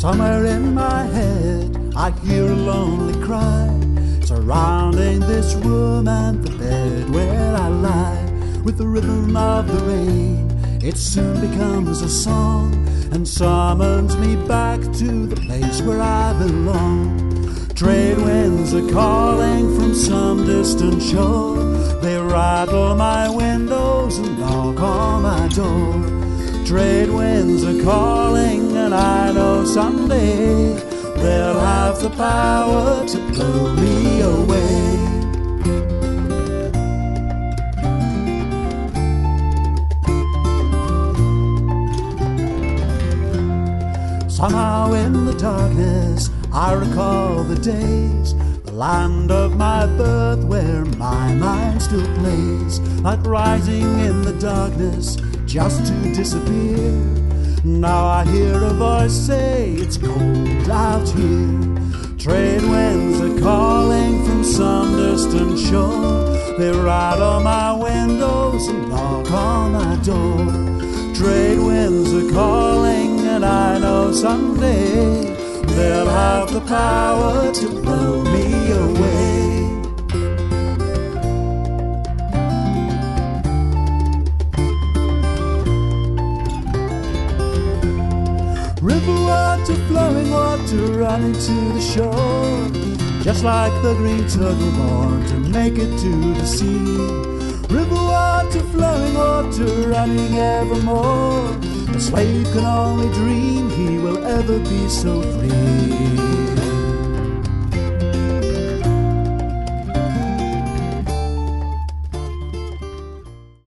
Somewhere in my head I hear a lonely cry, surrounding this room and the bed where I lie. With the rhythm of the rain, it soon becomes a song and summons me back to the place where I belong. Trade winds are calling from some distant shore. They rattle my windows and knock on my door. Trade winds are calling, and I know someday they'll have the power to blow me away. Somehow in the darkness I recall the days, the land of my birth where my mind still plays, like rising in the darkness just to disappear. Now I hear a voice say it's cold out here. Trade winds are calling from some distant shore. They rattle my windows and knock on my door. Trade winds are calling, and I know someday they'll have the power to blow me away. River water, flowing water, running to the shore, just like the green turtle born to make it to the sea. River water, flowing water, running evermore. A slave can only dream he will ever be so free.